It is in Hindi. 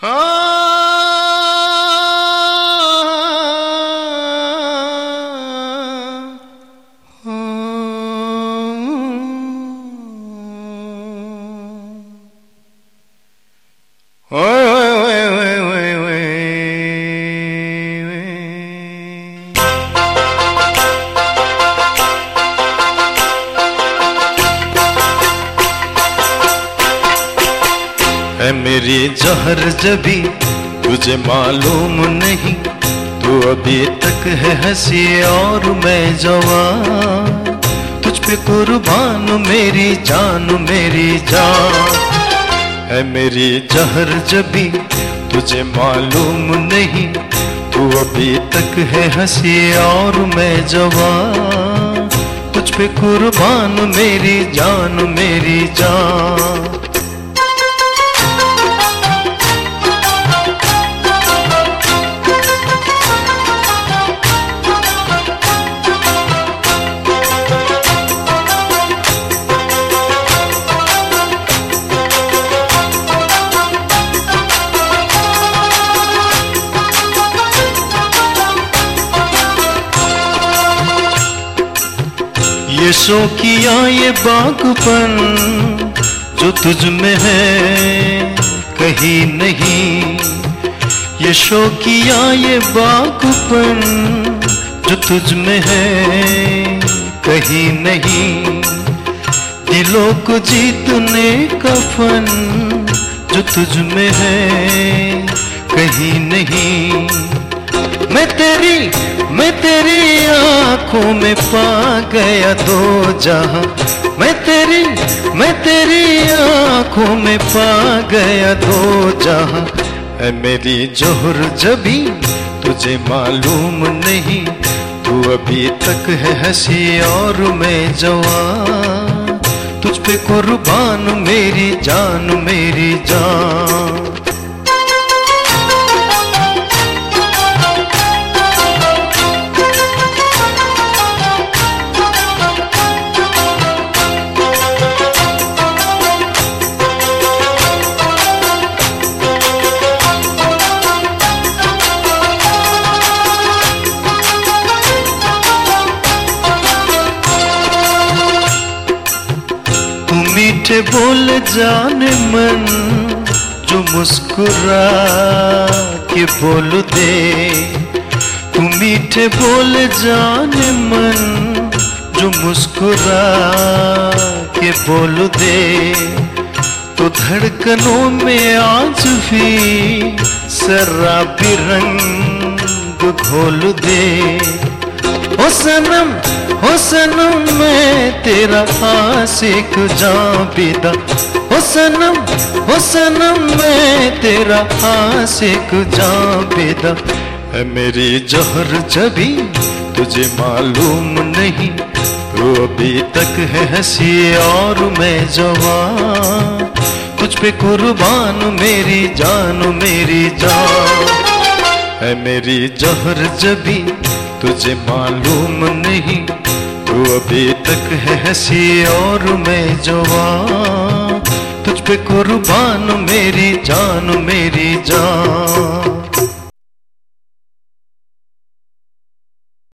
है मेरी जहर जबी तुझे मालूम नहीं, तू अभी तक है हंसी और मैं जवान, तुझ पे कुर्बान मेरी जान मेरी जान। है मेरी जहर जबी तुझे मालूम नहीं, तू अभी तक है हंसी और मैं जवान, तुझ पे कुर्बान मेरी जान मेरी जान। ये शो किया ये बागपन जो तुझ में है कहीं नहीं, ये शो किया ये बागपन जो तुझ में है कहीं नहीं, दिलों को जीतने का फन जो तुझ में है कहीं नहीं। मैं तेरी आंखों में पा गया दो जहां, मैं तेरी आंखों में पा गया दो जहां। है मेरी जोहर जबी तुझे मालूम नहीं, तू अभी तक है हंसी और मैं जवान, तुझ पे कुर्बान मेरी जान मेरी जान। मीठे बोल जाने मन जो मुस्कुरा के बोल दे, तू मीठे बोल जाने मन जो मुस्कुरा के बोल दे, तो धड़कनों में आज भी शराबी रंग घोल दे। ओ सनम मैं तेरा आशिक जाबिदा, ओ सनम मैं तेरा आशिक जाबिदा। है मेरी जहर जबी तुझे मालूम नहीं, तू अभी तक है हंसी और मैं जवान, तुझ पे कुर्बान मेरी जान मेरी जान। है मेरी जहर जबी तुझे मालूम नहीं, तू अभी तक है हंसी और मैं जवान, तुझ पे कुर्बान मेरी जान मेरी जान।